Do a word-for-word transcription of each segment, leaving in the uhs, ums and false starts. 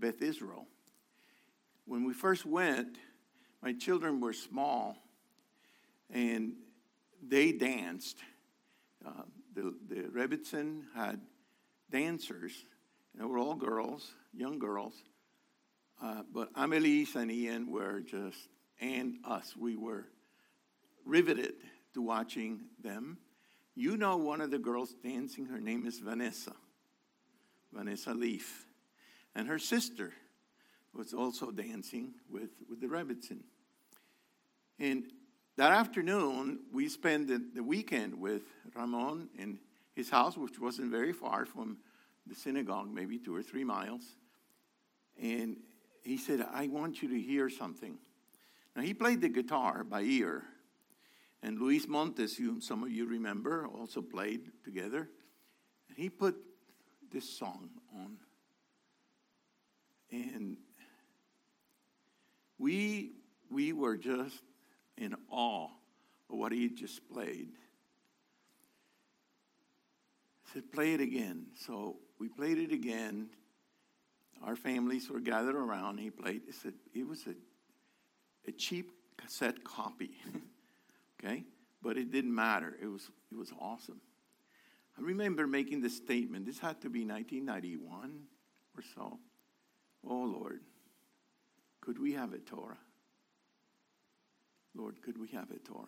Beth Israel. When we first went, my children were small, and they danced. Uh, the, the Rebbitzin had dancers, and they were all girls, young girls. Uh, but Amelise and Ian were just, and us, we were riveted to watching them. You know one of the girls dancing, her name is Vanessa, Vanessa Leaf. And her sister was also dancing with, with the Rebbitzin. And that afternoon, we spent the, the weekend with Ramon in his house, which wasn't very far from the synagogue, maybe two or three miles. And he said, I want you to hear something. Now, he played the guitar by ear. And Luis Montes, whom some of you remember, also played together. And he put this song on. And we we were just in awe of what he just played. He said, play it again. So we played it again. Our families were gathered around. He played. He said it was a, a cheap cassette copy. Okay? But it didn't matter. It was it was awesome. I remember making the statement. This had to be nineteen ninety-one or so. Oh, Lord, could we have a Torah? Lord, could we have a Torah?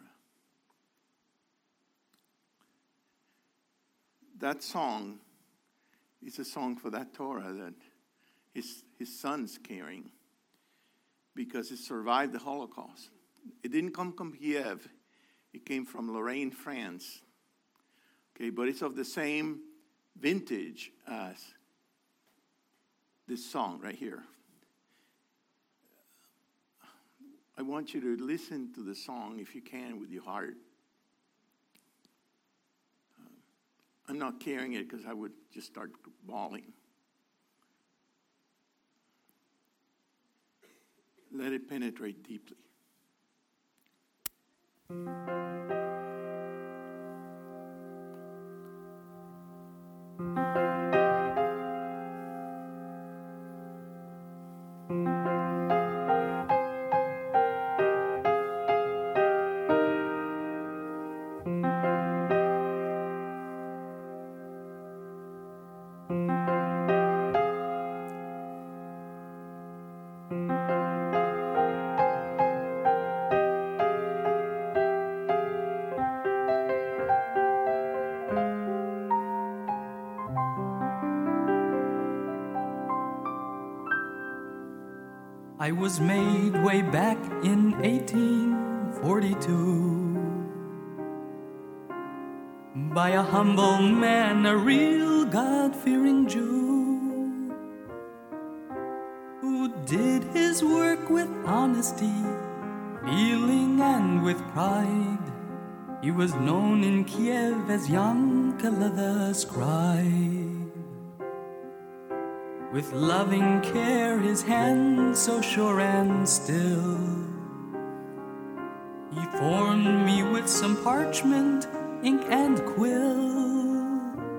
That song is a song for that Torah that his, his son's carrying because it survived the Holocaust. It didn't come from Kiev. It came from Lorraine, France. Okay, but it's of the same vintage as this song right here. I want you to listen to the song, if you can, with your heart. Uh, I'm not carrying it because I would just start bawling. Let it penetrate deeply. I was made way back in eighteen forty-two by a humble man, a real God-fearing Jew, who did his work with honesty, feeling, and with pride. He was known in Kiev as Yankele the scribe. With loving care, his hand so sure and still, he formed me with some parchment, ink, and quill.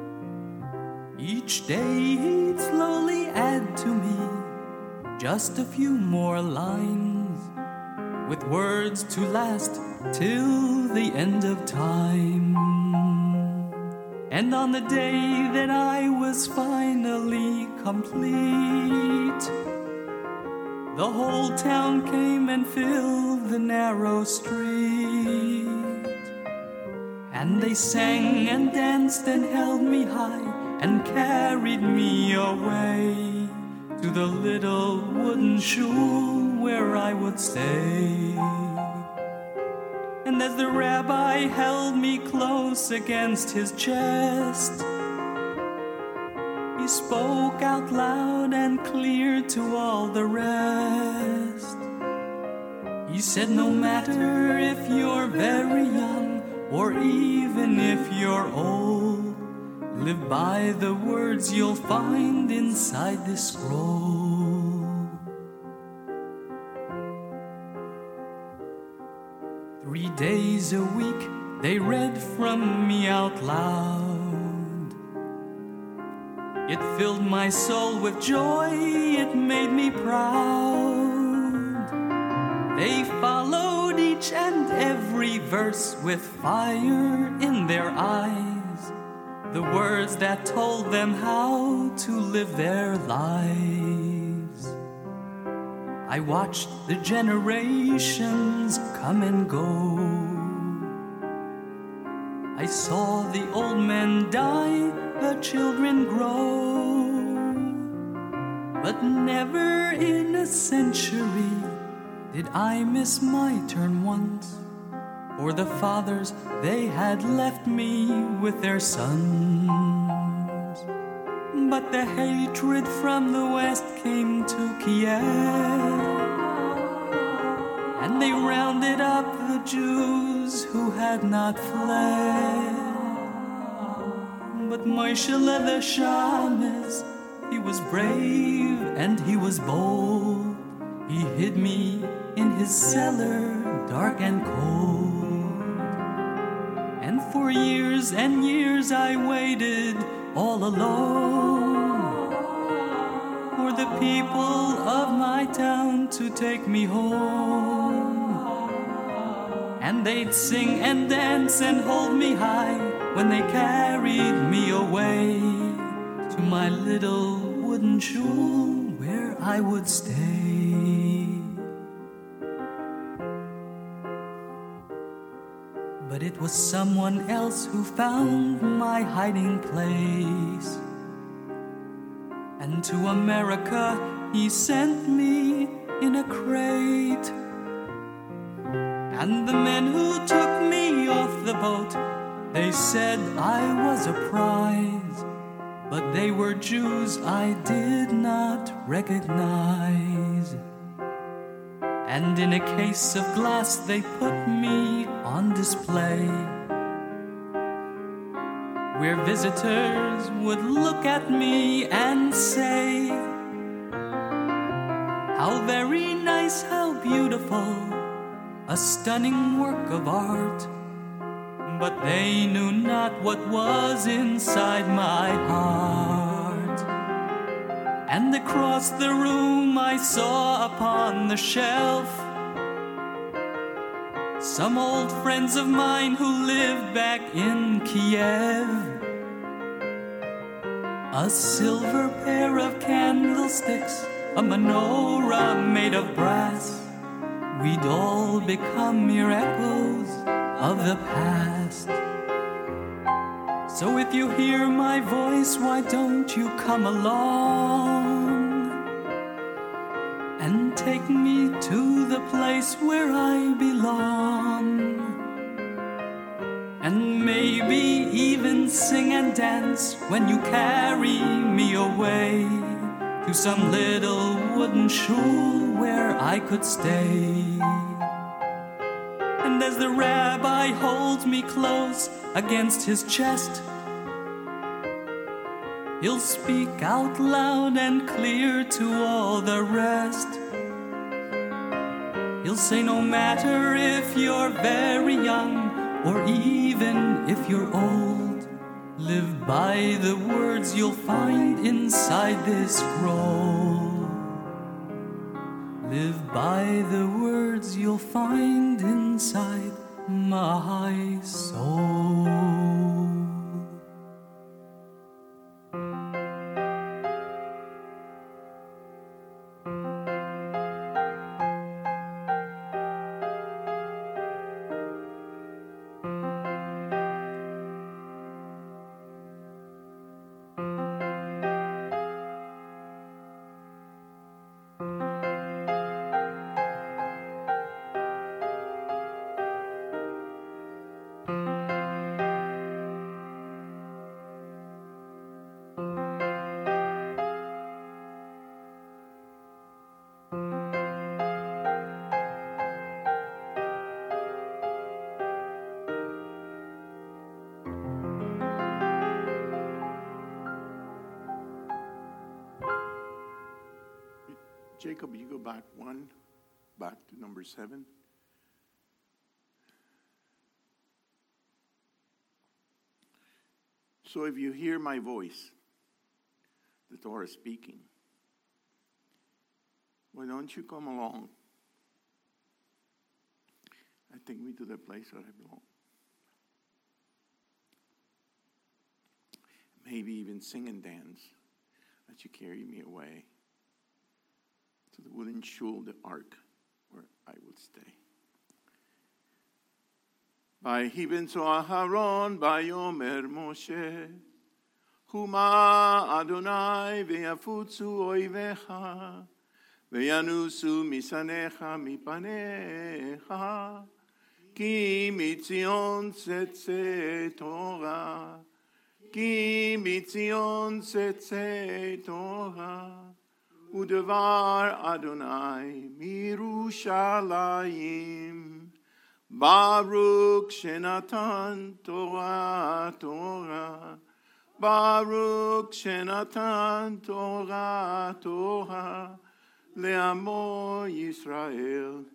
Each day he'd slowly add to me just a few more lines, with words to last till the end of time. And on the day that I was finally complete, the whole town came and filled the narrow street. And they sang and danced and held me high and carried me away to the little wooden shul where I would stay. And as the rabbi held me close against his chest, he spoke out loud and clear to all the rest. He said, no matter if you're very young or even if you're old, live by the words you'll find inside this scroll. Three days a week they read from me out loud. It filled my soul with joy, it made made me proud. They followed each and every verse with fire in their eyes, the words that told them how to live their lives. I watched the generations come and go. I saw the old men die, the children grow. But never in a century did I miss my turn once, for the fathers, they had left me with their sons. But the hatred from the west came to Kiev, and they rounded up the Jews who had not fled. But Moshe the Shamus, he was brave and he was bold. He hid me in his cellar, dark and cold. And for years and years I waited all alone for the people of my town to take me home. And they'd sing and dance and hold me high when they carried me away to my little wooden shul where I would stay. But it was someone else who found my hiding place, and to America he sent me in a crate. And the men who took me off the boat, they said I was a prize, but they were Jews I did not recognize. And in a case of glass they put me on display, where visitors would look at me and say, how very nice, how beautiful, a stunning work of art. But they knew not what was inside my heart. And across the room I saw upon the shelf some old friends of mine who lived back in Kiev. A silver pair of candlesticks, a menorah made of brass. We'd all become mere echoes of the past. So if you hear my voice, why don't you come along and take me to the place where I belong, and maybe even sing and dance when you carry me away to some little wooden shul where I could stay. And as the rabbi holds me close against his chest, he'll speak out loud and clear to all the rest. He'll say, no matter if you're very young or even if you're old, live by the words you'll find inside this scroll. Live by the words you'll find inside my soul. Jacob, you go back one, back to number seven. So if you hear my voice, the Torah speaking, why don't you come along? I take me to the place where I belong. Maybe even sing and dance as you carry me away to the wooden shul, the ark, where I will stay. ויהי אהרון ויאמר משה, חומה אדוני ויפוצו אויביך, וינוסו משנאיך מפניך, כי מציון תצא תורה, כי מציון תצא תורה, ודבר אדוני מירושלים. Baruch Shenatan Torah Torah, Baruch Shenatan Torah Torah, Le'amo Yisrael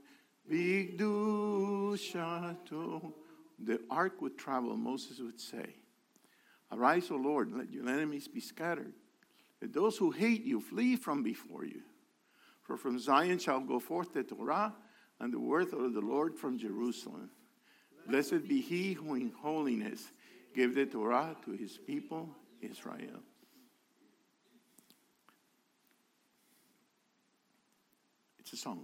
Bigdushato. The ark would travel, Moses would say, arise, O Lord, let your enemies be scattered. Let those who hate you flee from before you. For from Zion shall go forth the Torah, and the word of the Lord from Jerusalem. Blessed be he who in holiness gave the Torah to his people, Israel. It's a song.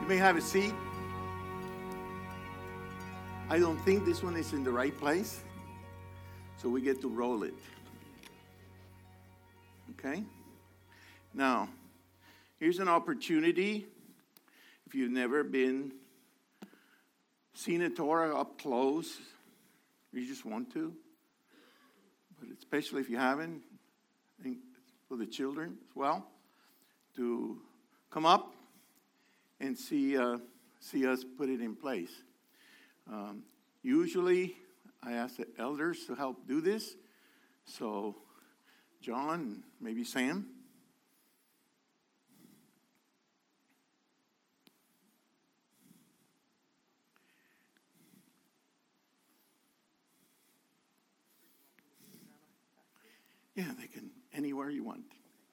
You may have a seat. I don't think this one is in the right place, so we get to roll it. Okay? Now, here's an opportunity. If you've never been seen a Torah up close, you just want to, but especially if you haven't, I think for the children as well, to come up and see uh, see us put it in place. Um, usually, I ask the elders to help do this. So, John, maybe Sam. Yeah, they can, anywhere you want.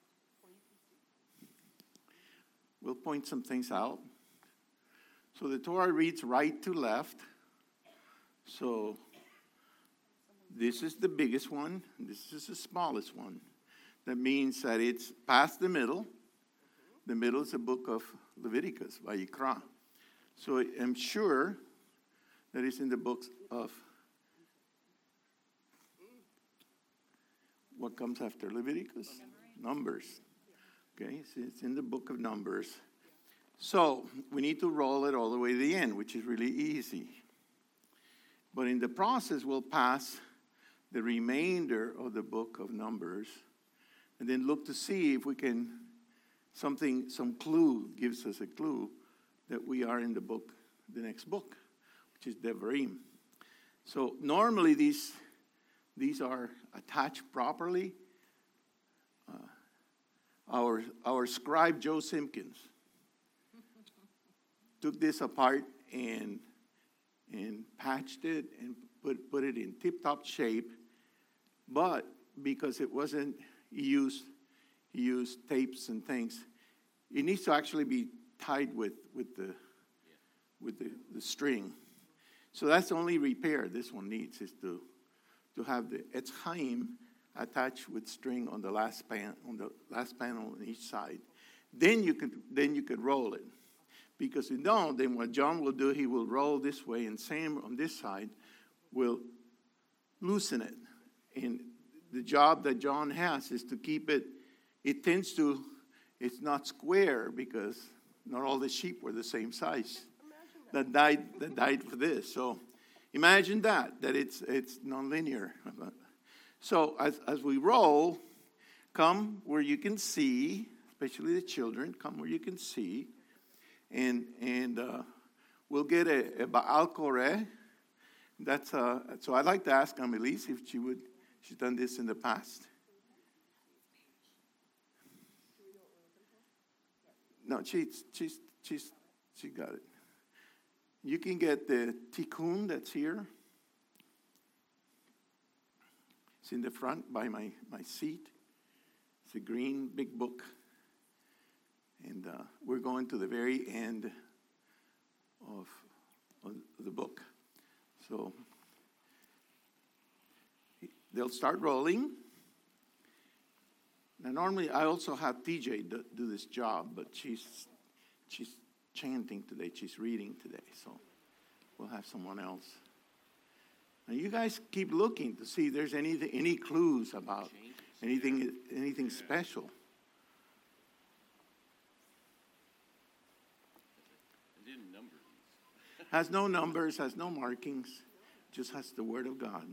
We'll point some things out. So the Torah reads right to left. So this is the biggest one. This is the smallest one. That means that it's past the middle. The middle is the book of Leviticus, Vayikra. So I'm sure that it's in the books of what comes after Leviticus? Numbers. Okay, so it's in the book of Numbers. So we need to roll it all the way to the end, which is really easy. But in the process, we'll pass the remainder of the book of Numbers and then look to see if we can, something, some clue gives us a clue that we are in the book, the next book, which is Devarim. So normally these, these are attached properly. Uh, our, our scribe, Joe Simpkins, took this apart and and patched it and put, put it in tip-top shape. But because it wasn't, he used, he used tapes and things, it needs to actually be tied with, with, the, with the, the string. So that's the only repair this one needs, is to, to have the Etz Chaim attached with string on the last pan, on the last panel on each side. Then you could, then you could roll it. Because if you don't, then what John will do, he will roll this way, and Sam on this side will loosen it. And the job that John has is to keep it, it tends to, it's not square because not all the sheep were the same size that died, that died for this. So imagine that, that it's it's nonlinear. So as, as we roll, come where you can see, especially the children, come where you can see. And and uh, we'll get a, a Baal Koreh. That's uh, so I'd like to ask Amelise if she would. She's done this in the past. No, she's she's she's she got it. You can get the Tikkun that's here. It's in the front by my, my seat. It's a green big book. And uh, we're going to the very end of, of the book. So they'll start rolling. Now, normally I also have T J do, do this job, but she's she's chanting today. She's reading today, so we'll have someone else. Now, you guys keep looking to see if there's any any clues about anything anything special. Has no numbers, has no markings, just has the Word of God.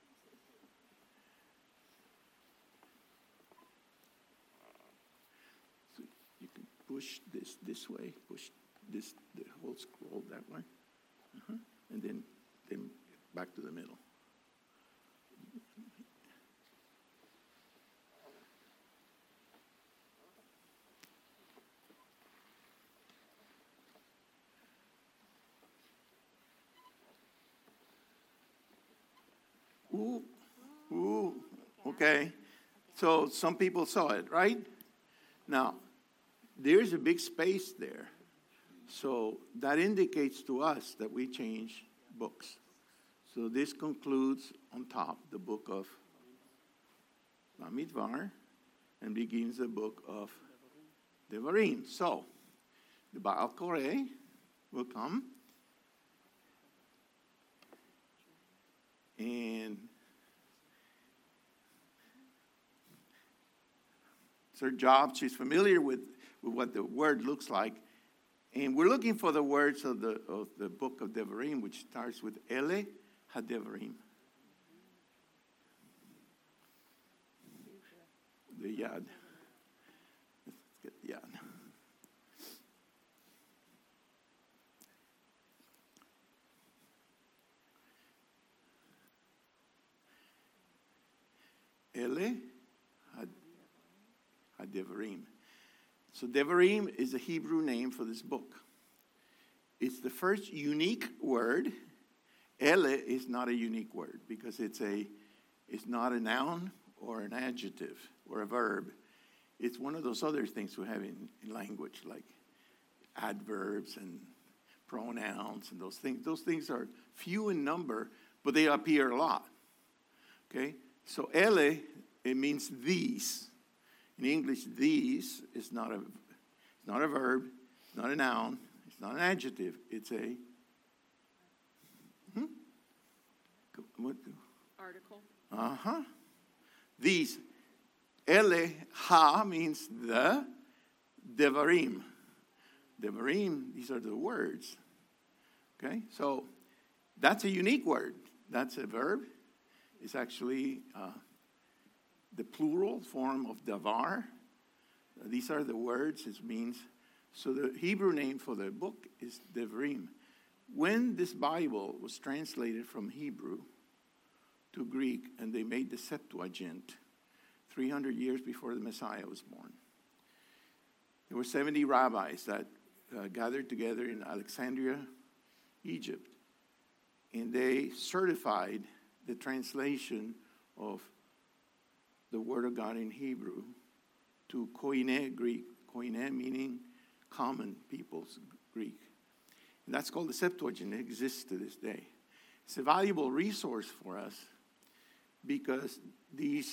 So you can push this this way, push this the whole scroll that way, uh-huh. and then then back to the middle. Ooh, ooh, okay. So some people saw it, right? Now, there's a big space there. So that indicates to us that we change books. So this concludes on top the book of Bamidbar and begins the book of Devarim. So the Baal Koreh will come. And it's her job. She's familiar with, with what the word looks like. And we're looking for the words of the of the book of Devarim, which starts with Ele HaDevarim. The Yad. Let's get the Yad. Ele HaDevarim. So Devarim is a Hebrew name for this book. It's the first unique word. Ele is not a unique word because it's a it's not a noun or an adjective or a verb. It's one of those other things we have in, in language, like adverbs and pronouns and those things. Those things are few in number, but they appear a lot. Okay? So ele, it means these. In English, these is not a, it's not a verb, it's not a noun, it's not an adjective. It's a hmm? What? Article. Uh-huh. These. Ele ha means the. Devarim. Devarim, these are the words. Okay? So that's a unique word. That's a verb. It's actually uh, the plural form of davar. These are the words. It means, so the Hebrew name for the book is Devarim. When this Bible was translated from Hebrew to Greek, and they made the Septuagint three hundred years before the Messiah was born, there were seventy rabbis that uh, gathered together in Alexandria, Egypt, and they certified the translation of the Word of God in Hebrew to Koine Greek. Koine meaning common people's Greek. And that's called the Septuagint. It exists to this day. It's a valuable resource for us because these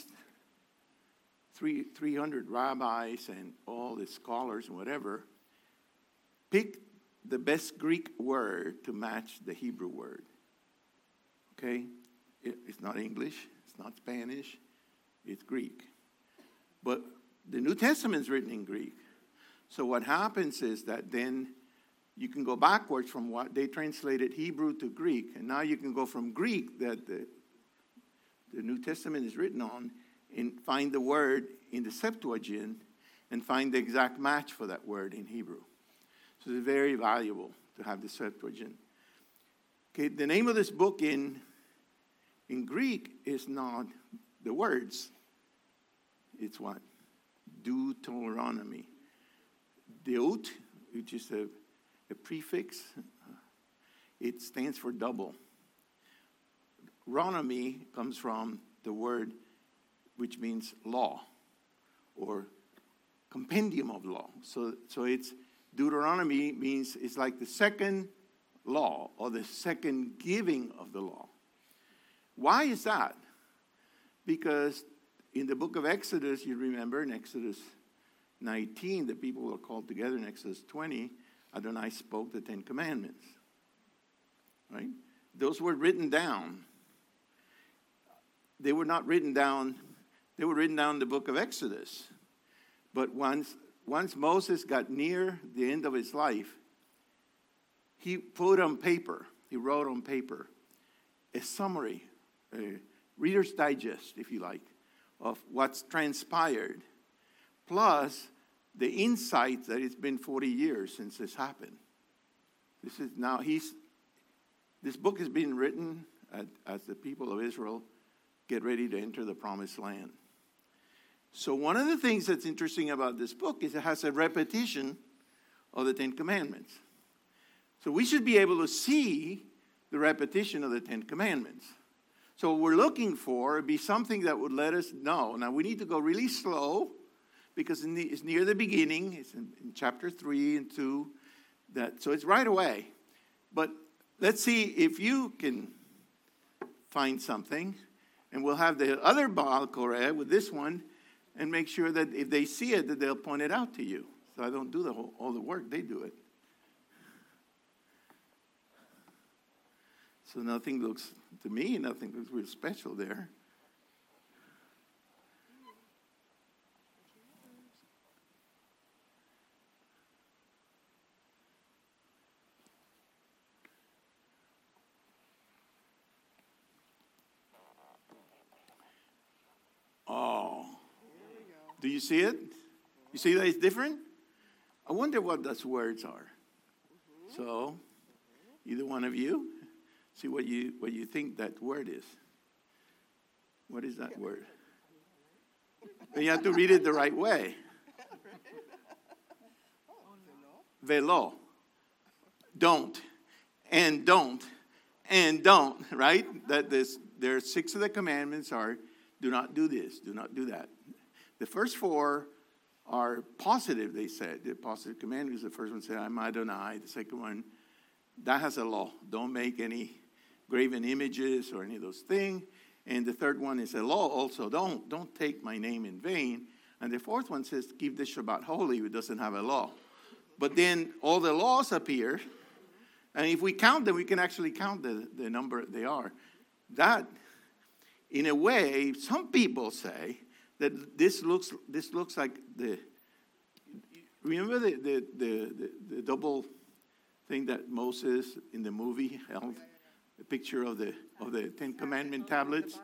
three, 300 rabbis and all the scholars and whatever picked the best Greek word to match the Hebrew word. Okay? It, it's not English. It's not Spanish. It's Greek. But the New Testament is written in Greek. So what happens is that then you can go backwards from what they translated Hebrew to Greek. And now you can go from Greek that the, the New Testament is written on and find the word in the Septuagint and find the exact match for that word in Hebrew. So it's very valuable to have the Septuagint. Okay, the name of this book in, in Greek is not the words. It's what? Deuteronomy. Deut, which is a, a prefix, it stands for double. Ronomy comes from the word which means law or compendium of law. So, so it's Deuteronomy means it's like the second law or the second giving of the law. Why is that? Because in the book of Exodus, you remember in Exodus nineteen, the people were called together. In Exodus twenty, Adonai spoke the Ten Commandments. Right? Those were written down. They were not written down. They were written down in the book of Exodus. But once, once Moses got near the end of his life, he put on paper, he wrote on paper, a summary, a Reader's Digest, if you like, of what's transpired, plus the insight that it's been forty years since this happened. This is now, he's, this book is being written at, as the people of Israel get ready to enter the promised land. So one of the things that's interesting about this book is it has a repetition of the Ten Commandments. So we should be able to see the repetition of the Ten Commandments. So what we're looking for would be something that would let us know. Now we need to go really slow because in the, it's near the beginning. It's in, in chapter three and two. That, so it's right away. But let's see if you can find something. And we'll have the other Baal Koreh with this one and make sure that if they see it, that they'll point it out to you. So I don't do the whole, all the work. They do it. So nothing looks, to me, nothing looks real special there. Oh. Do you see it? You see that it's different? I wonder what those words are. So, either one of you, see what you what you think that word is. What is that word? And you have to read it the right way. Velo. Don't. And don't. And don't. Right? That this there are six of the commandments are do not do this, do not do that. The first four are positive, they said. The positive commandments, the first one said, I'm Adonai. The second one, that has a law. Don't make any graven images or any of those things. And the third one is a law also. Don't, don't take my name in vain. And the fourth one says, keep the Shabbat holy. It doesn't have a law. But then all the laws appear. And if we count them, we can actually count the, the number they are. That, in a way, some people say, that this looks this looks like the remember the the, the, the the double thing that Moses in the movie held, the picture of the of the Ten Commandment tablets.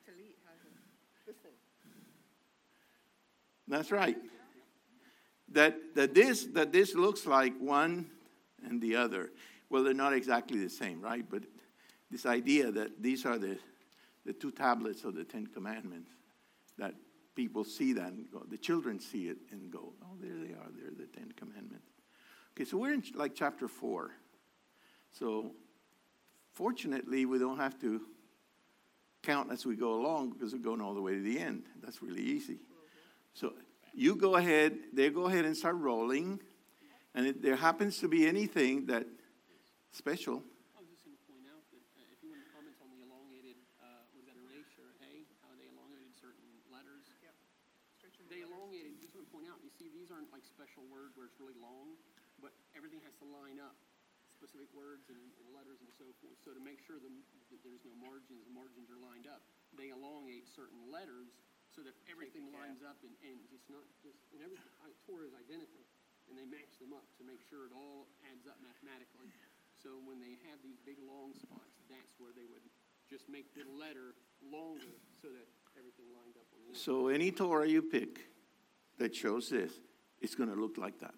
That's right. That that this that this looks like one and the other. Well, they're not exactly the same, right? But this idea that these are the the two tablets of the Ten Commandments that people see that and go, the children see it and go, oh, there they are, they're the Ten Commandments. Okay, so we're in like chapter four. So fortunately, we don't have to count as we go along because we're going all the way to the end. That's really easy. Mm-hmm. So you go ahead, they go ahead and start rolling, and if there happens to be anything that special. I was just going to point out that uh, if you want to comment on the elongated, uh, was that a resh or a hay, how they elongated certain letters. Yep. They elongated, just want to point out, you see these aren't like special words where it's really long, but everything has to line up, specific words and, and letters and so forth. So to make sure the, that there's no margins, the margins are lined up, they elongate certain letters so that everything lines up and, and it's not just, and every uh, Torah is identical, and they match them up to make sure it all adds up mathematically. So when they have these big long spots, that's where they would just make the letter longer so that everything lined up on the end. So any Torah you pick that shows this, it's going to look like that.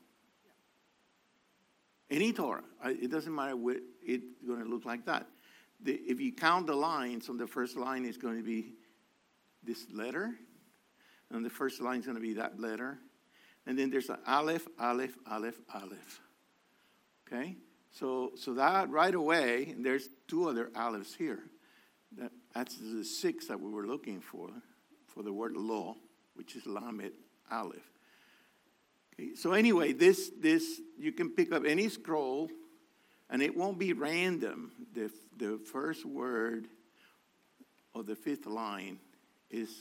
Yeah. Any Torah. It doesn't matter what, it's going to look like that. The, if you count the lines, on the first line is going to be this letter. And the first line is going to be that letter. And then there's an aleph, aleph, aleph, aleph. Okay? So, so that right away, and there's two other alephs here. That, that's the six that we were looking for, for the word law, which is lamed aleph. Okay, so anyway, this, this, you can pick up any scroll, and it won't be random. The, the first word of the fifth line is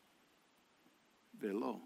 velo,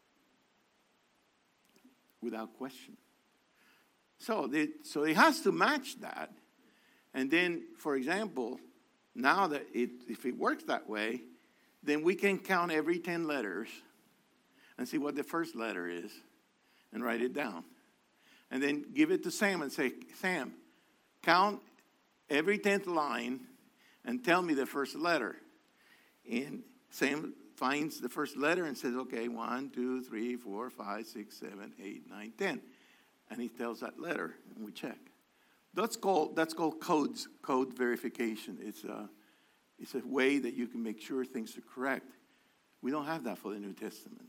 without question. So, they, so it has to match that. And then, for example, now that it, if it works that way, then we can count every ten letters and see what the first letter is and write it down. And then give it to Sam and say, Sam, count every tenth line and tell me the first letter. And Sam finds the first letter and says, okay, one, two, three, four, five, six, seven, eight, nine, ten. And he tells that letter, and we check. That's called that's called codes, code verification. It's a, it's a way that you can make sure things are correct. We don't have that for the New Testament.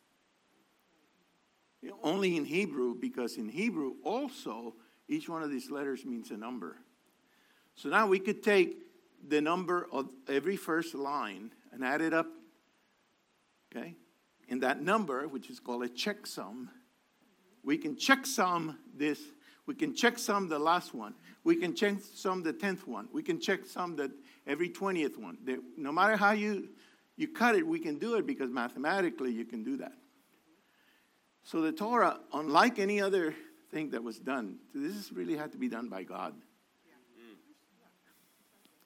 Only in Hebrew, because in Hebrew also, each one of these letters means a number. So now we could take the number of every first line and add it up, okay? And that number, which is called a checksum, we can checksum this. We can checksum the last one. We can checksum the tenth one. We can checksum the every twentieth one. The, no matter how you, you cut it, we can do it because mathematically you can do that. So the Torah, unlike any other thing that was done, this really had to be done by God.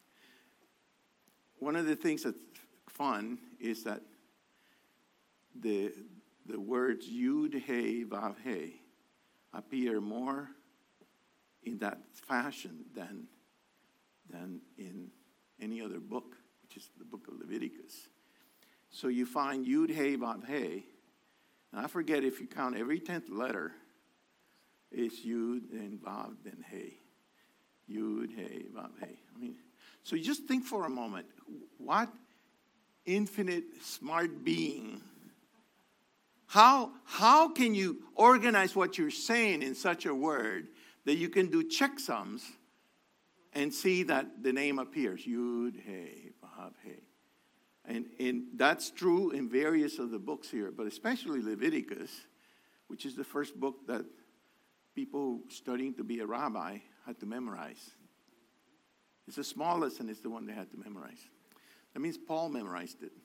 one of the things that's fun is that the the words Yud, He, Vav, He appear more in that fashion than, than in any other book, which is the book of Leviticus. So you find Yud, He, Vav, He, and I forget if you count every tenth letter, it's Yud and Vav, then He. Yud, He, Vav, He. I mean, so you just think for a moment, what infinite smart being, how, how can you organize what you're saying in such a word that you can do checksums and see that the name appears? Yud, He, Vav, He. And, and that's true in various of the books here, but especially Leviticus, which is the first book that people studying to be a rabbi had to memorize. It's the smallest and it's the one they had to memorize. That means Paul memorized it.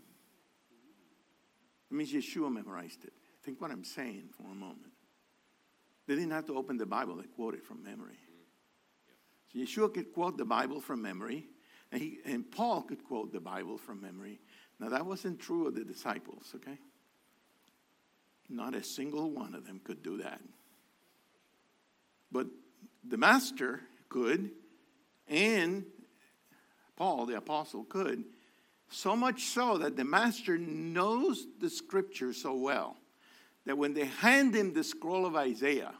It means Yeshua memorized it. Think what I'm saying for a moment. They didn't have to open the Bible, they quoted from memory. So Yeshua could quote the Bible from memory, and, he, and Paul could quote the Bible from memory. Now that wasn't true of the disciples, okay? Not a single one of them could do that. But the master could, and Paul, the apostle, could. So much so that the master knows the scripture so well that when they hand him the scroll of Isaiah,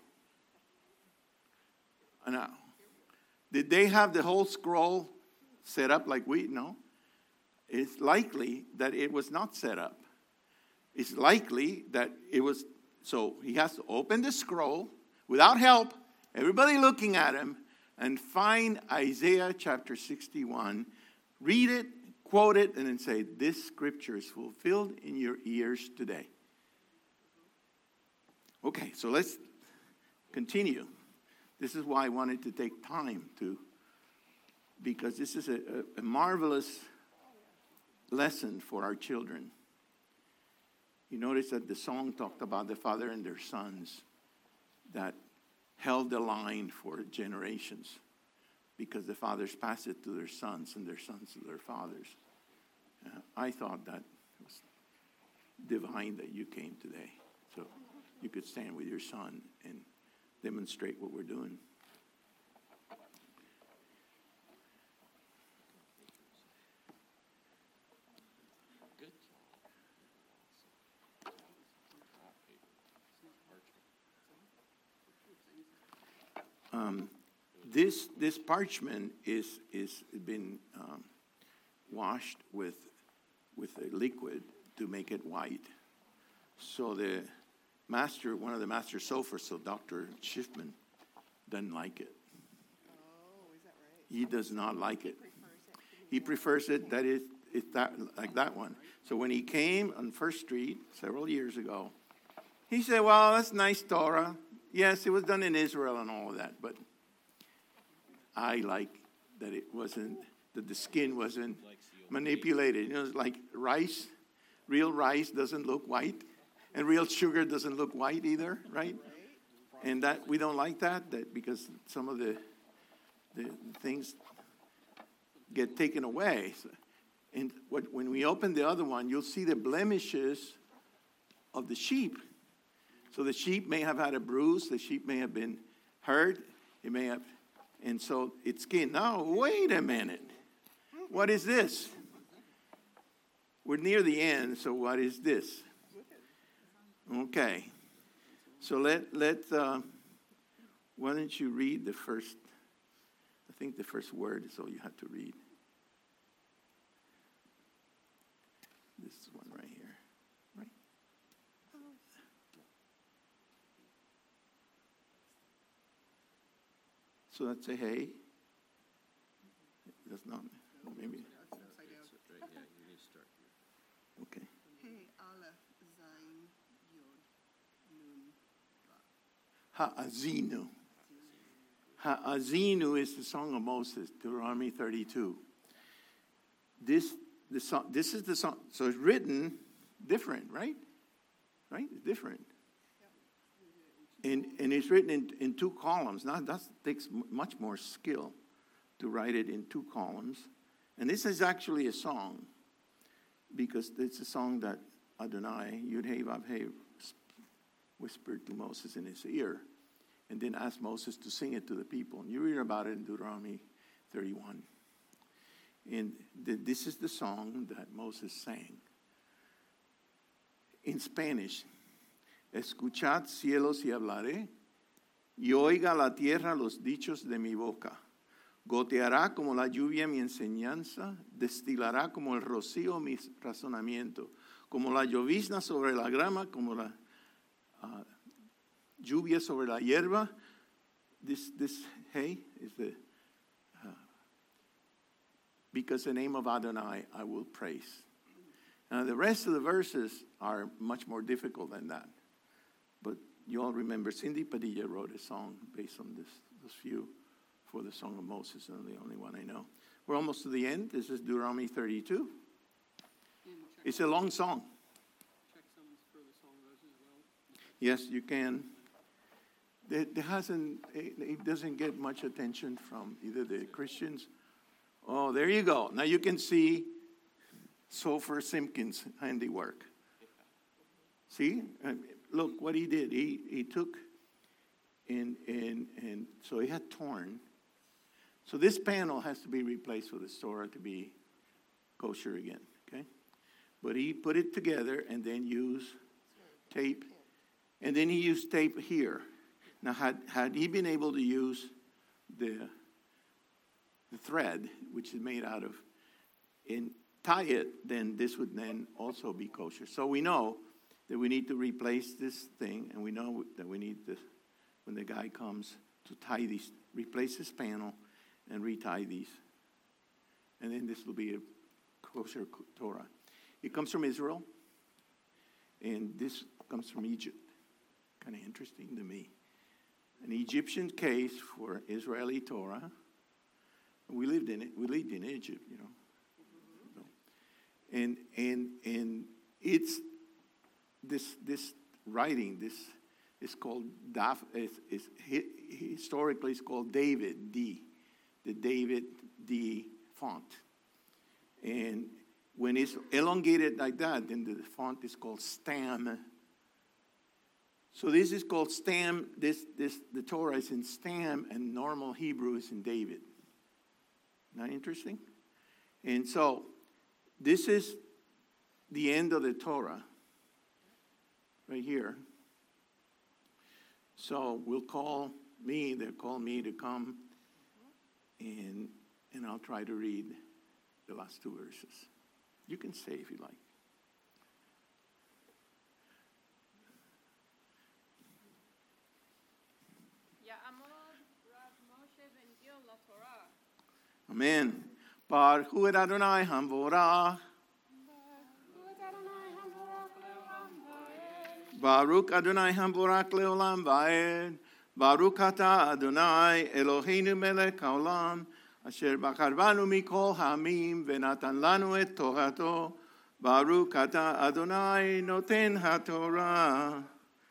now, did they have the whole scroll set up like we? No. It's likely that it was not set up. It's likely that it was, so he has to open the scroll without help, everybody looking at him, and find Isaiah chapter sixty-one, read it, quote it, and then say, this scripture is fulfilled in your ears today. Okay, so let's continue. This is why I wanted to take time to, because this is a, a, a marvelous lesson for our children. You notice that the song talked about the father and their sons that held the line for generations because the fathers passed it to their sons and their sons to their fathers. Uh, I thought that was divine that you came today. So you could stand with your son and demonstrate what we're doing. Um, this this parchment is is been um, washed with with a liquid to make it white. So the master, one of the master sophers, so Doctor Schiffman, doesn't like it. Oh, is that right? He does not like it. He prefers it to be He prefers it that it it's that like that one. So when he came on First Street several years ago, he said, "Well, that's nice Torah. Yes, it was done in Israel and all of that, but I like that it wasn't, that the skin wasn't manipulated. You know, it's like rice, real rice doesn't look white, and real sugar doesn't look white either, right? And that we don't like that, that because some of the the things get taken away. So, and what, when we open the other one, you'll see the blemishes of the sheep. So the sheep may have had a bruise. The sheep may have been hurt. It may have, and so it's skin. Now, wait a minute. What is this? We're near the end, so what is this? Okay. So let, let uh, why don't you read the first, I think the first word is all you have to read. This one right here. Right? So that's a hey. That's not, maybe. Okay. Hey, Aleph, Zayin, Yod, Nun, Vav. Ha'azinu. Ha'azinu is the Song of Moses, Deuteronomy thirty-two. This, the song, this is the song. So it's written different, right? Right? It's different. And, and it's written in, in two columns. Now that takes much more skill to write it in two columns. And this is actually a song, because it's a song that Adonai, Yud-Heh Vav-Heh, whispered to Moses in his ear, and then asked Moses to sing it to the people. And you read about it in Deuteronomy thirty-one. And the, this is the song that Moses sang. In Spanish, escuchad cielos y hablaré, y oiga la tierra los dichos de mi boca. Goteará como la lluvia mi enseñanza, destilará como el rocío mi razonamiento, como la llovizna sobre la grama, como la uh, lluvia sobre la hierba. This, this, hey, is the, uh, because the name of Adonai I will praise. Now the rest of the verses are much more difficult than that. But you all remember Cindy Padilla wrote a song based on this, this few. For the Song of Moses, and the only one I know. We're almost to the end. This is Deuteronomy thirty-two. It's a long song. Check some for the song verses as well. Yes, you can. It hasn't. It, it doesn't get much attention from either the Christians. Oh, there you go. Now you can see Sofer Simpkins' handiwork. See, look what he did. He he took, and and and so he had torn. So this panel has to be replaced with a Torah to be kosher again, okay? But he put it together and then used tape. And then he used tape here. Now, had, had he been able to use the, the thread, which is made out of, and tie it, then this would then also be kosher. So we know that we need to replace this thing, and we know that we need this, when the guy comes, to tie these, replace this panel, and retie these. And then this will be a kosher Torah. It comes from Israel, and this comes from Egypt. Kind of interesting to me. An Egyptian case for Israeli Torah. We lived in it. We lived in Egypt, you know. So, and and and it's this this writing. This is called Daf. Is, is historically it's called David D. The David D font. And when it's elongated like that, then the font is called Stam. So this is called Stam. This, this, the Torah is in Stam, and normal Hebrew is in David. Not interesting? And so this is the end of the Torah, right here. So we'll call me, they'll call me to come. And and I'll try to read the last two verses. You can say if you like. Amen. Baruch et Adonai Hamvorach. Baruch Adonai Hamvorach leolam vaed. Baruch atah Adonai Eloheinu melech haolam asher bacharvanu mikol hamim venatan lanu et torato. Baruch atah Adonai noten haTorah.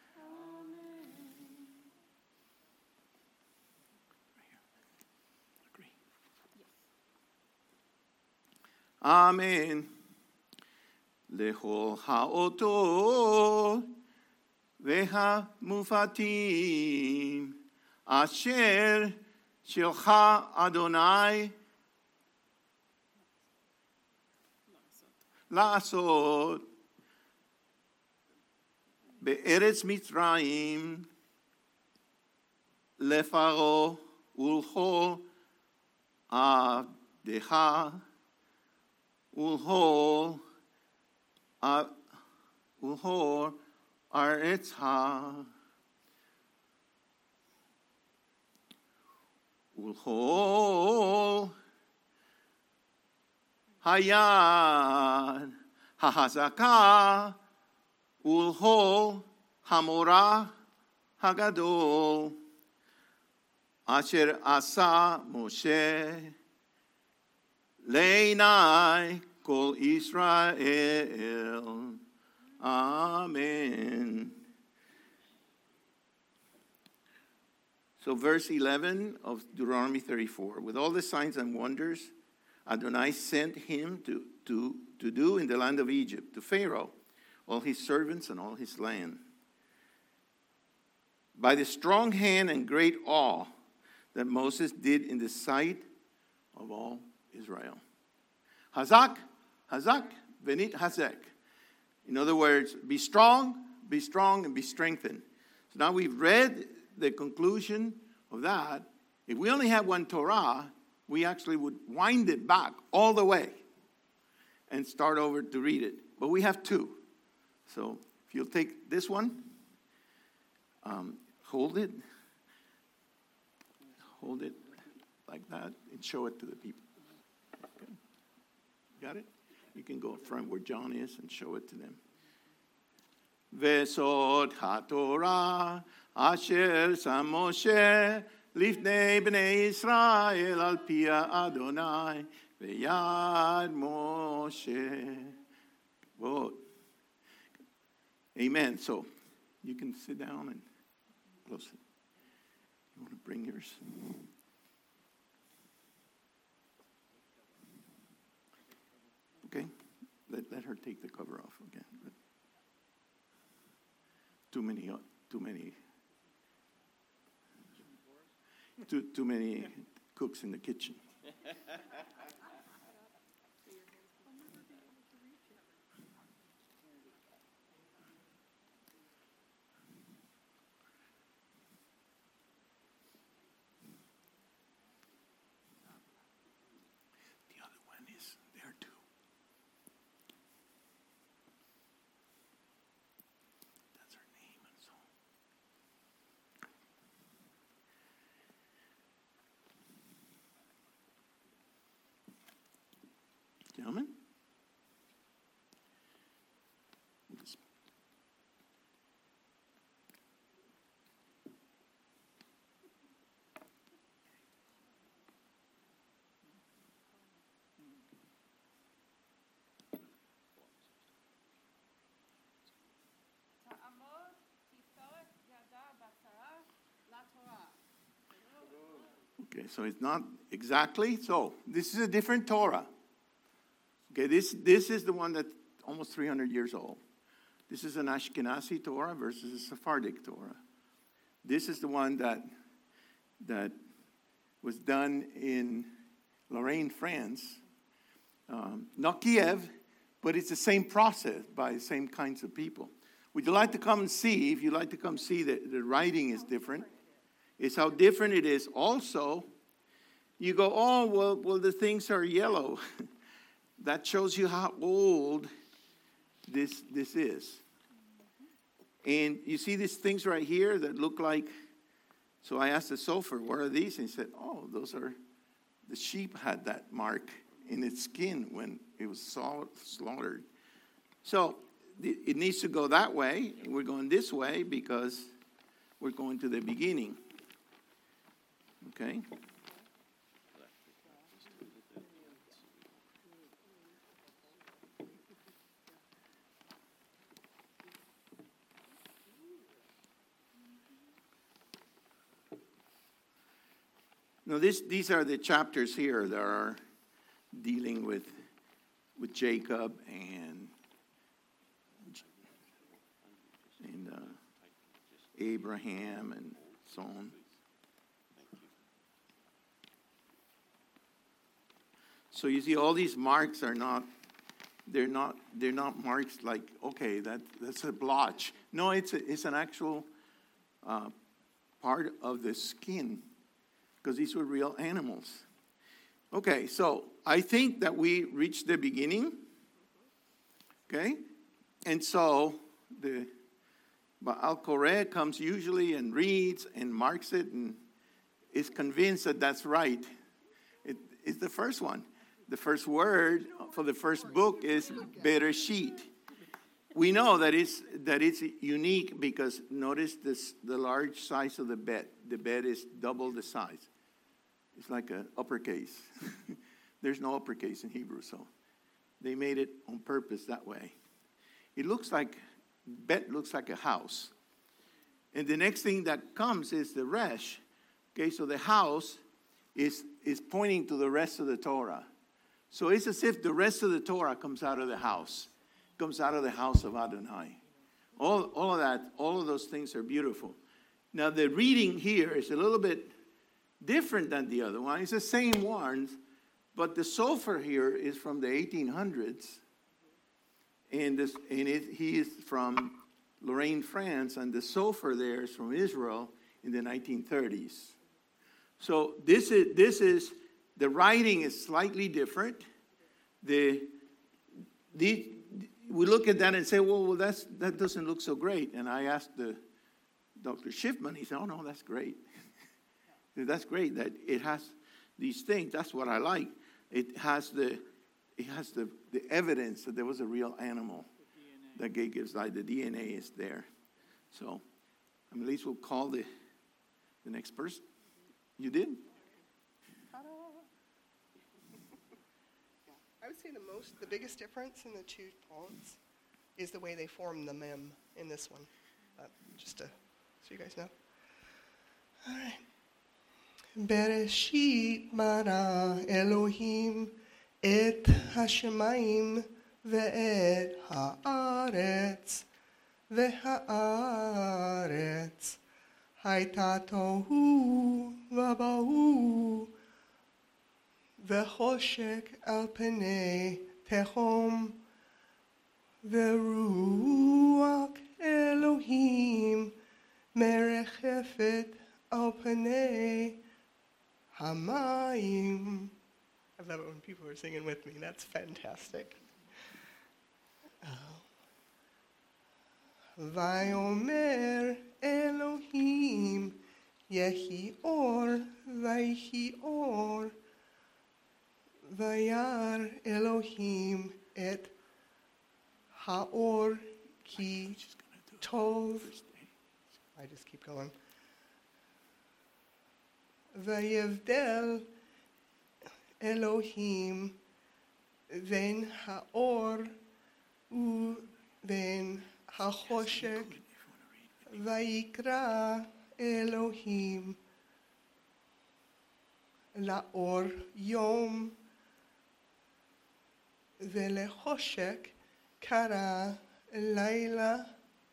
Amen. Lechol ha'otot veha mufatim asher shelcha Adonai la'asot be'eretz Mitzrayim lefaro ulchol avdecha ulchol ulchol Aretzha Ulchol Hayad Hahazaka Ulchol Hamorah Hagadol Asher Asa Moshe Leinai Kol Israel. Amen. So verse eleven of Deuteronomy thirty-four. With all the signs and wonders Adonai sent him to, to, to do in the land of Egypt, to Pharaoh, all his servants and all his land. By the strong hand and great awe that Moses did in the sight of all Israel. Hazak, Hazak, Venit Hazek. In other words, be strong, be strong, and be strengthened. So now we've read the conclusion of that. If we only had one Torah, we actually would wind it back all the way and start over to read it. But we have two. So if you'll take this one, um, hold it, hold it like that, and show it to the people. Okay. Got it? You can go in front where John is and show it to them. Vesod HaTorah asher sam Moshe lifnei bnei Israel al pia Adonai veyad Moshe. Vote. Amen. So you can sit down and close it. You want to bring yours? Okay. Let, let her take the cover off again. Too many, uh, too many, too, too many cooks in the kitchen. The other one is there too. That's her name and so. Gentlemen? Just תעמוד, תפתור ידה בצרה לתורה. Okay, so it's not exactly. So this is a different Torah. Okay, this, this is the one that's almost three hundred years old. This is an Ashkenazi Torah versus a Sephardic Torah. This is the one that, that was done in Lorraine, France. Um, not Kiev, but it's the same process by the same kinds of people. Would you like to come and see? If you'd like to come see that the writing is different. It's how different it is. Also, you go, oh, well, well, the things are yellow. That shows you how old this, this is. And you see these things right here that look like, so I asked the Sofer, what are these? And he said, oh, those are, the sheep had that mark in its skin when it was slaughtered. So it needs to go that way. We're going this way because we're going to the beginning. Okay? Now, this, these are the chapters here that are dealing with, with Jacob and, and uh, Abraham and so on. So you see, all these marks are not, they're not, they're not marks like, okay, that, that's a blotch. No, it's, a, it's an actual uh, part of the skin, because these were real animals. Okay, so I think that we reached the beginning. Okay, and so the Baal Koreh comes usually and reads and marks it and is convinced that that's right. It, it's the first one. The first word for the first book is Bereshit. We know that it's, that it's unique because notice this, the large size of the bed. The bed is double the size. It's like an uppercase. There's no uppercase in Hebrew, so they made it on purpose that way. It looks like, bet looks like a house. And the next thing that comes is the resh. Okay, so the house is, is pointing to the rest of the Torah. So it's as if the rest of the Torah comes out of the house, comes out of the house of Adonai. All, all of that, all of those things are beautiful. Now the reading here is a little bit different than the other one. It's the same ones, but the Sofer here is from the eighteen hundreds, and, this, and it, he is from Lorraine, France, and the Sofer there is from Israel in the nineteen thirties. So this is, this is the writing is slightly different. The, the, we look at that and say, well, well that's, that doesn't look so great. And I asked the, Doctor Schiffman, he said, oh, no, that's great. That's great that it has these things. That's what I like. It has the, it has the, the evidence that there was a real animal that gives life. The D N A is there. So I mean, at least we'll call the, the next person. You did? I would say the most, the biggest difference in the two fonts is the way they form the mem in this one. Uh, just to, so you guys know. All right. Bereshit bara Elohim et hashemayim ve'et haaretz ve'haaretz hayta tohu v'bahu ve'choshek al penei tehom ve'ruach Elohim merechefet al penei hamayim. I love it when people are singing with me. That's fantastic. Vayomer Elohim yehi or vayhi or vayar Elohim et haor ki tov. I just keep going. Vayevdel Elohim ven haor u ven hachoshek vayikra Elohim laor yom velechoshek kara laila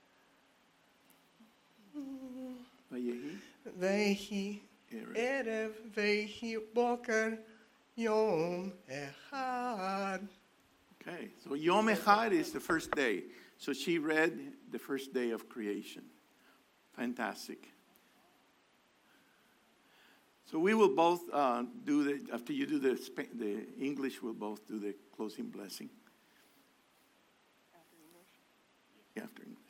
vehi erev vehi boker Yom Echad. Okay, so Yom Echad is the first day. So she read the first day of creation. Fantastic. So we will both uh, do the, after you do the, the English, we'll both do the closing blessing. After English? Yeah, after English.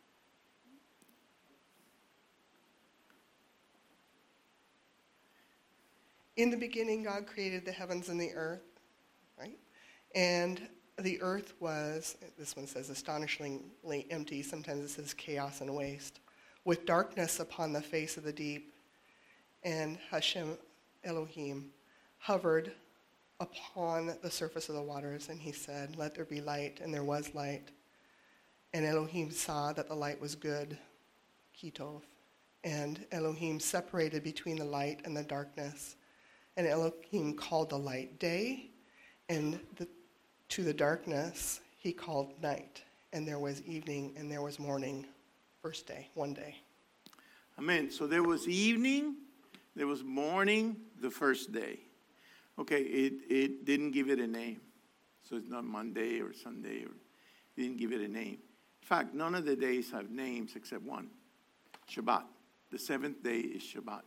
In the beginning, God created the heavens and the earth, right? And the earth was, this one says, astonishingly empty. Sometimes it says chaos and waste, with darkness upon the face of the deep. And Hashem Elohim hovered upon the surface of the waters, and he said, let there be light, and there was light. And Elohim saw that the light was good, Kitov. And Elohim separated between the light and the darkness. And Elohim called the light day, and the, to the darkness he called night. And there was evening, and there was morning. First day, one day. Amen. So there was evening, there was morning, the first day. Okay, it, it didn't give it a name. So it's not Monday or Sunday, or it didn't give it a name. In fact, none of the days have names except one, Shabbat. The seventh day is Shabbat.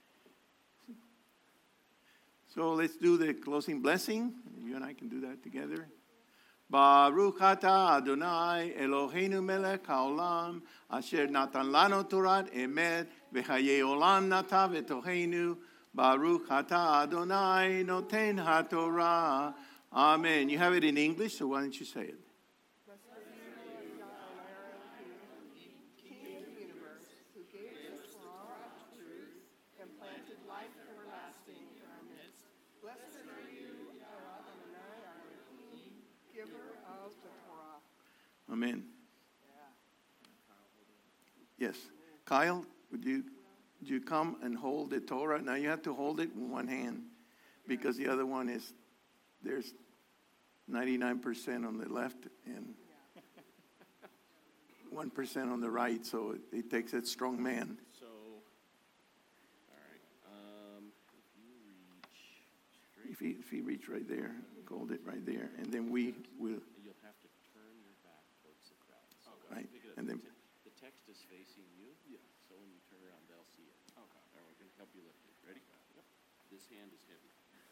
So let's do the closing blessing. You and I can do that together. Baruch atah Adonai Eloheinu melech haolam asher natan lanu torat emet v'chayei olam nata v'tocheinu. Baruch atah Adonai noten haTorah. Amen. You have it in English, so why don't you say it? Amen. Yes. Kyle, would you, would you come and hold the Torah? Now you have to hold it in one hand because the other one is, there's ninety-nine percent on the left and one percent on the right, so it, it takes a strong man. So, all right. Um, if you reach straight, If he, if he reach right there, hold it right there, and then we will, you'll have to turn your back towards the crowd. So right, pick it up. and then, The te- the text is facing you. Yeah. So when you turn around, they'll see it. Okay. All right, we're going to help you lift it. Ready? Yep. This hand is heavy.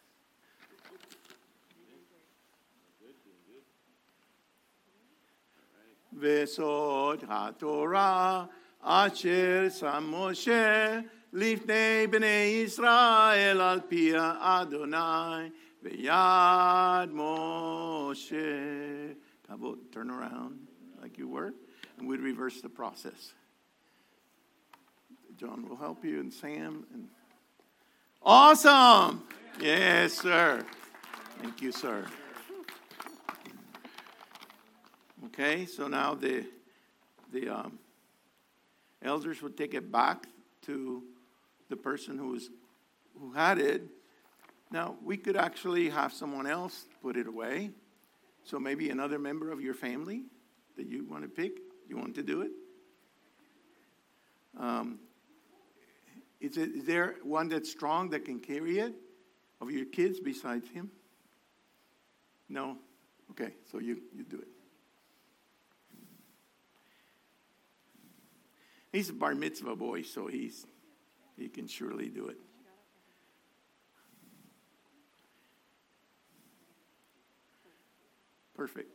Good, doing good. Vesod HaTorah Asher Sam Moshe Lifnei Bnei Israel Al Pia Adonai V'yad Moshe. How about turn around like you were, and we'd reverse the process. John will help you, and Sam. And awesome! Yes, sir. Thank you, sir. Okay, so now the the um, elders will take it back to the person who was who had it. Now we could actually have someone else put it away. So maybe another member of your family that you want to pick. You want to do it? Um, is, it, is there one that's strong that can carry it of your kids besides him? No? Okay, so you, you do it. He's a bar mitzvah boy, so he's he can surely do it. Perfect.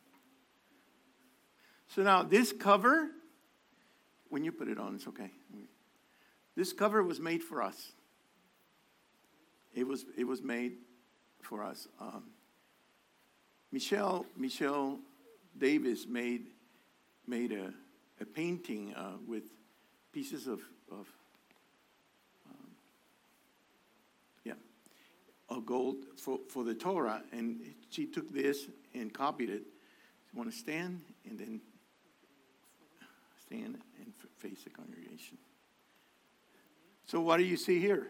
So now this cover, when you put it on, it's okay. This cover was made for us. It was it was made for us. Um, Michelle Michelle Davis made made a. a painting uh, with pieces of, of um, yeah, of gold for, for the Torah. And she took this and copied it. You want to stand and then stand and f- face the congregation. So what do you see here?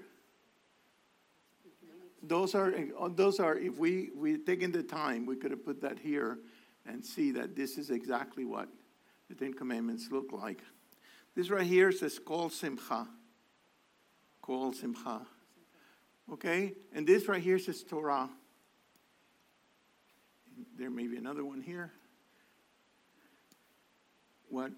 Those are, those are. If we, we taken the time, we could have put that here and see that this is exactly what the Ten Commandments look like. This right here says Kol Simcha. Kol Simcha. Okay? And this right here says Torah. There may be another one here. What?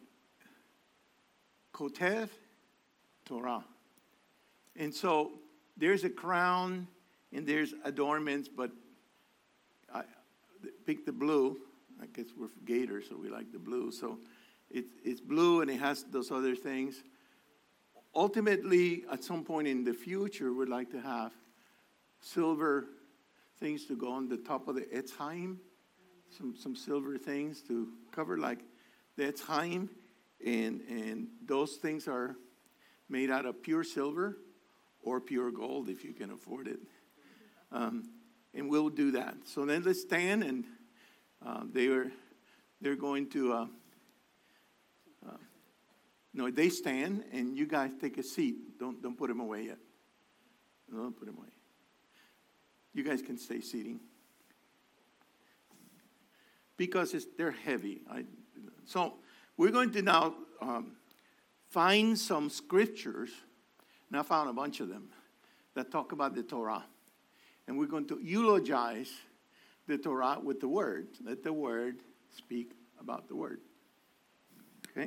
Kotev Torah. And so there's a crown and there's adornments, but I pick the blue. I guess we're Gators, so we like the blue. So It, it's blue and it has those other things. Ultimately, at some point in the future, we'd like to have silver things to go on the top of the Etz Chaim, some some silver things to cover like the Etz Chaim, and and those things are made out of pure silver or pure gold if you can afford it. Um, and we'll do that. So then let's stand, and uh, they are they're going to. Uh, Uh, no, they stand, and you guys take a seat. Don't don't put them away yet. Don't put them away. You guys can stay seating because it's, they're heavy. I, so we're going to now um, find some scriptures, and I found a bunch of them that talk about the Torah, and we're going to eulogize the Torah with the Word. Let the Word speak about the Word. Okay?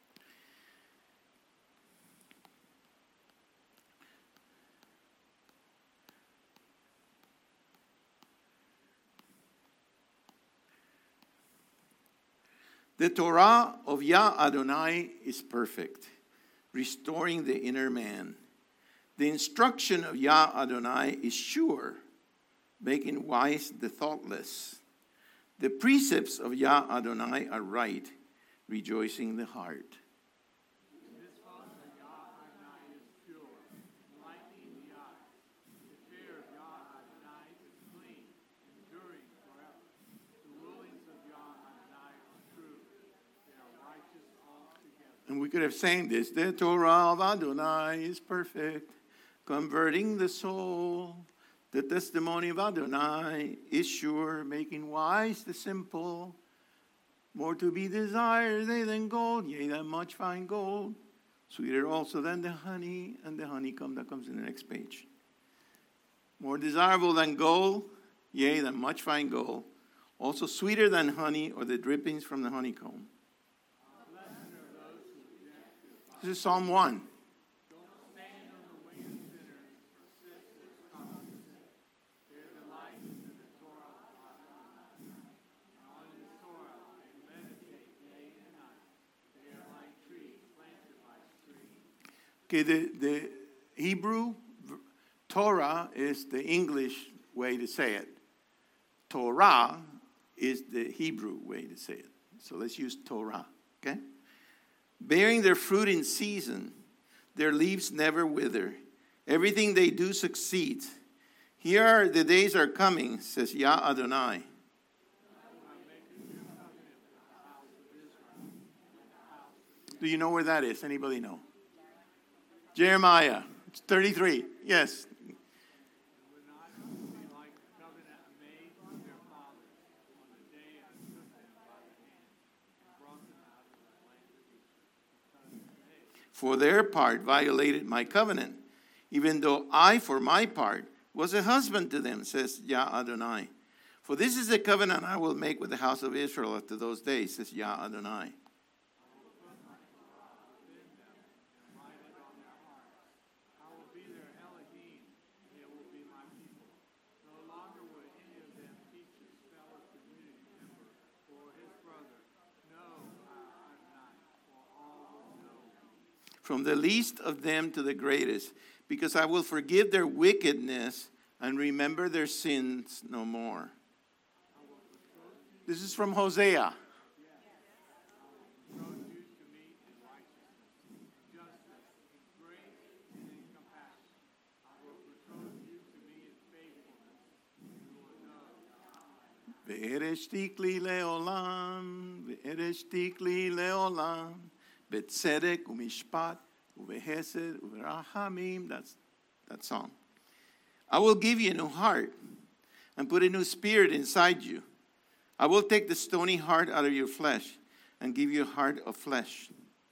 The Torah of Yah Adonai is perfect, restoring the inner man. The instruction of Yah Adonai is sure, making wise the thoughtless. The precepts of Yah Adonai are right, rejoicing the heart. His thoughts of Yah Adonai is pure, enlightening the eyes. The fear of Yah Adonai is clean, enduring forever. The rulings of Yah Adonai are true. They are righteous altogether. And we could have sang this. The Torah of Adonai is perfect, converting the soul. The testimony of Adonai is sure, making wise the simple. More to be desired they than gold, yea, than much fine gold. Sweeter also than the honey and the honeycomb that comes in the next page. More desirable than gold, yea, than much fine gold. Also sweeter than honey or the drippings from the honeycomb. This is Psalm one. Okay, the, the Hebrew Torah is the English way to say it. Torah is the Hebrew way to say it. So let's use Torah, okay? Bearing their fruit in season, their leaves never wither. Everything they do succeeds. Here are the days are coming, says Yah Adonai. Do you know where that is? Anybody know? Jeremiah, it's thirty-three. Yes. For their part violated my covenant, even though I, for my part, was a husband to them, says Yah Adonai. For this is the covenant I will make with the house of Israel after those days, says Yah Adonai. From the least of them to the greatest, because I will forgive their wickedness and remember their sins no more. This is from Hosea. Ve'ereshtikli leolam, ve'ereshtikli leolam. Betzedek umishpat uvehesed uverahamim. That's that song. I will give you a new heart and put a new spirit inside you. I will take the stony heart out of your flesh and give you a heart of flesh.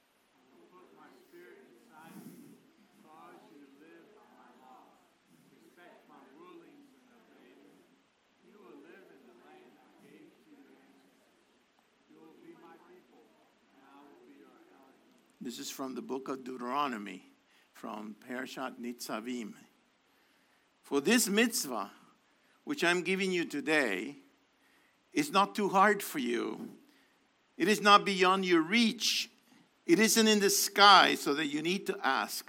This is from the book of Deuteronomy, from Parashat Nitzavim. For this mitzvah, which I'm giving you today, is not too hard for you. It is not beyond your reach. It isn't in the sky, so that you need to ask.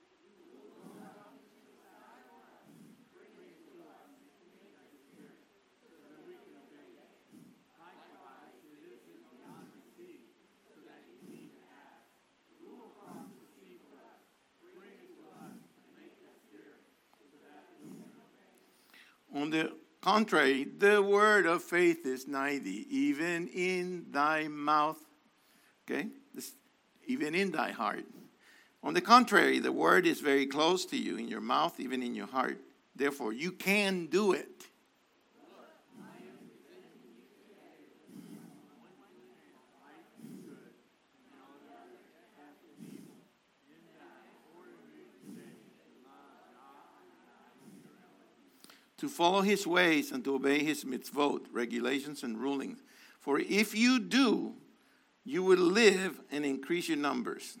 On the contrary, the word of faith is nigh thee, even in thy mouth. Okay? This, even in thy heart. On the contrary, the word is very close to you, in your mouth, even in your heart. Therefore, you can do it. To follow his ways and to obey his mitzvot, regulations and rulings. For if you do, you will live and increase your numbers.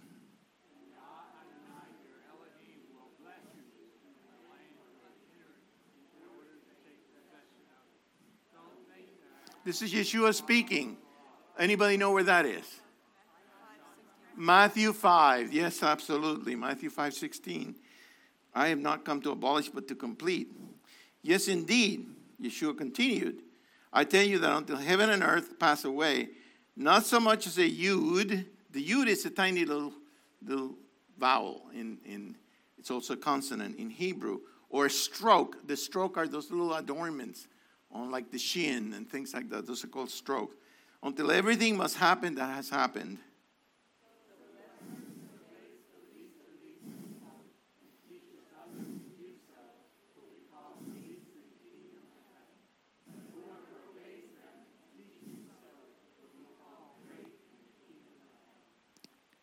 This is Yeshua speaking. Anybody know where that is? Matthew five. Yes, absolutely. Matthew five sixteen. I have not come to abolish but to complete. Yes, indeed, Yeshua continued. I tell you that until heaven and earth pass away, not so much as a yud. The yud is a tiny little, little vowel. In, in, it's also a consonant in Hebrew. Or a stroke. The stroke are those little adornments on like the shin and things like that. Those are called strokes. Until everything must happen that has happened.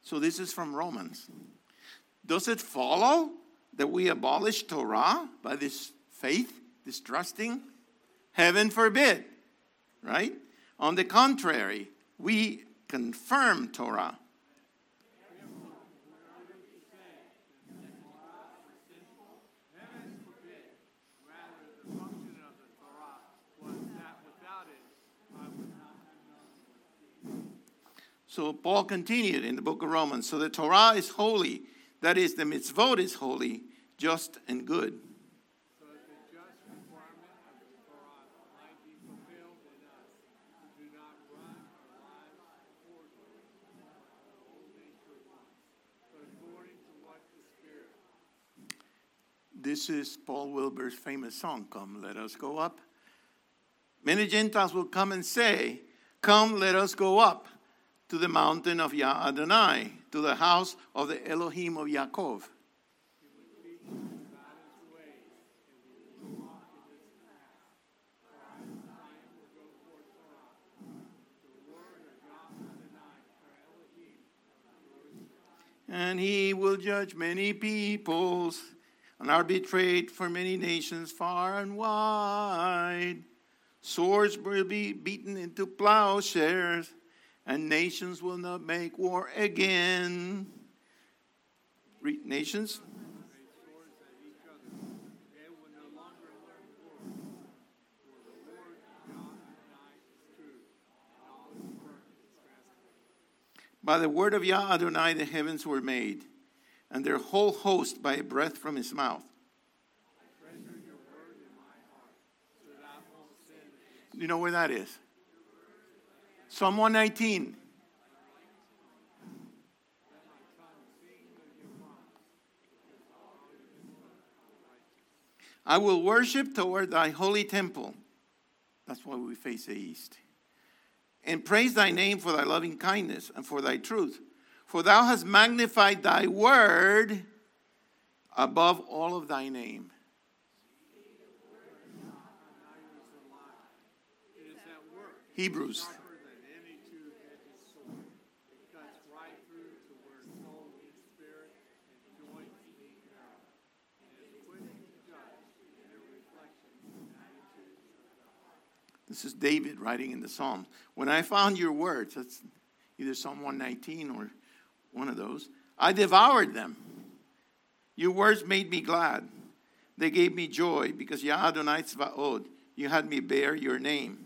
So this is from Romans. Does it follow that we abolish Torah by this faith, this trusting? Heaven forbid, right? On the contrary, we confirm Torah. So Paul continued in the book of Romans. So the Torah is holy. That is, the mitzvot is holy, just and good. So that the just requirement of the Torah might be fulfilled in us, who do not run our lives according to the old nature wants, but according to what the Spirit. This is Paul Wilbur's famous song, Come, Let Us Go Up. Many Gentiles will come and say, Come, let us go up to the mountain of Yah Adonai, to the house of the Elohim of Yaakov. And he will judge many peoples, and arbitrate for many nations far and wide. Swords will be beaten into plowshares, and nations will not make war again. Re- nations? By the word of Yah Adonai the heavens were made, and their whole host by a breath from his mouth. You know where that is? Psalm one nineteen. I will worship toward thy holy temple. That's why we face the east. And praise thy name for thy loving kindness and for thy truth. For thou hast magnified thy word above all of thy name. Hebrews. This is David writing in the Psalms. When I found your words, that's either Psalm one nineteen or one of those, I devoured them. Your words made me glad. They gave me joy because Yah Adonai Tzvaot, you had me bear your name.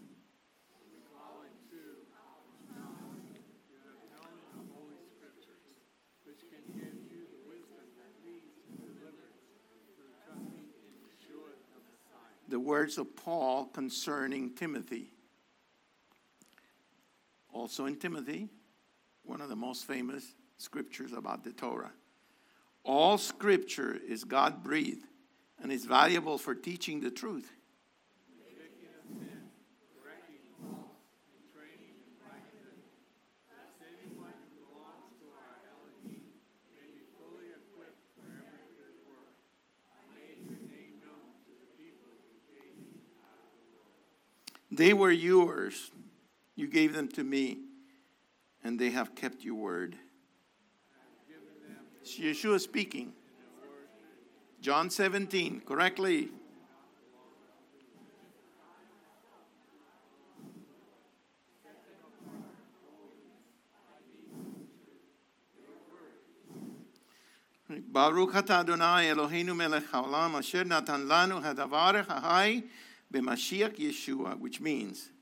The words of Paul concerning Timothy. Also in Timothy, one of the most famous scriptures about the Torah. All scripture is God-breathed and is valuable for teaching the truth. They were yours. You gave them to me, and they have kept your word. It's Yeshua speaking. John seventeen, correctly. Baruch atah Adonai Eloheinu melech haolam asher natan lanu hadavar hahai b'Mashiach Yeshua, which means,